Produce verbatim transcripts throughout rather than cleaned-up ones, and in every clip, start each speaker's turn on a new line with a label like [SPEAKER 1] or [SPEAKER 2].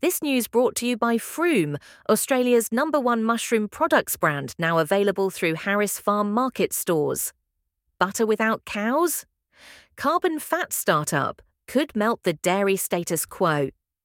[SPEAKER 1] This news brought to you by Froome, Australia's number one mushroom products brand, now available through Harris Farm Market stores. Butter without cows? Carbon fat startup could melt the dairy status quo.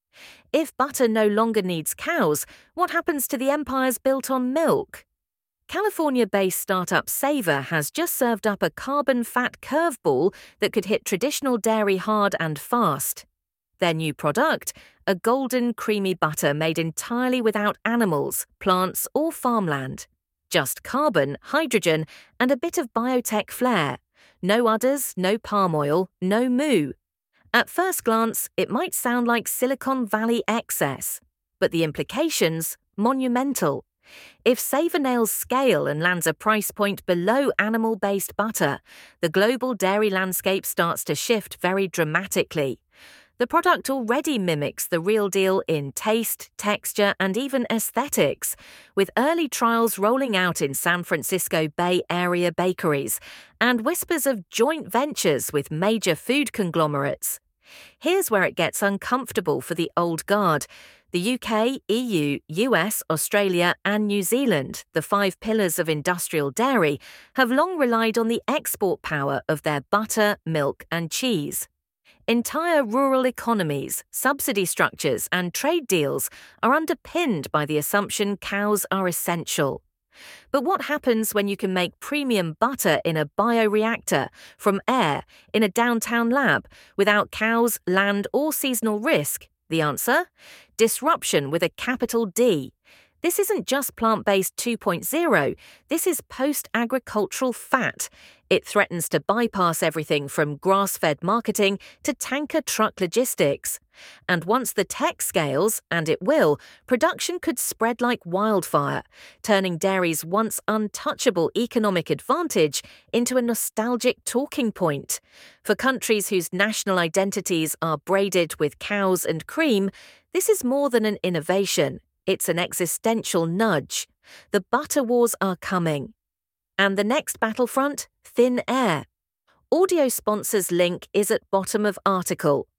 [SPEAKER 1] If butter no longer needs cows, what happens to the empires built on milk? California-based startup Savor has just served up a carbon fat curveball that could hit traditional dairy hard and fast. Their new product, a golden creamy butter made entirely without animals, plants or farmland. Just carbon, hydrogen and a bit of biotech flair. No udders, no palm oil, no moo. At first glance, it might sound like Silicon Valley excess, but the implications, monumental. If Savor nails scale and lands a price point below animal-based butter, the global dairy landscape starts to shift very dramatically. The product already mimics the real deal in taste, texture, and even aesthetics, with early trials rolling out in San Francisco Bay Area bakeries and whispers of joint ventures with major food conglomerates. Here's where it gets uncomfortable for the old guard. The U K, E U, U S, Australia, and New Zealand, the five pillars of industrial dairy, have long relied on the export power of their butter, milk, and cheese. Entire rural economies, subsidy structures, and trade deals are underpinned by the assumption cows are essential. But what happens when you can make premium butter in a bioreactor, from air, in a downtown lab, without cows, land, or seasonal risk? The answer? Disruption with a capital D. This isn't just plant-based two point oh, this is post-agricultural fat. It threatens to bypass everything from grass-fed marketing to tanker truck logistics. And once the tech scales, and it will, production could spread like wildfire, turning dairy's once untouchable economic advantage into a nostalgic talking point. For countries whose national identities are braided with cows and cream, this is more than an innovation. It's an existential nudge. The butter wars are coming. And the next battlefront? Thin air. Audio sponsors link is at bottom of article.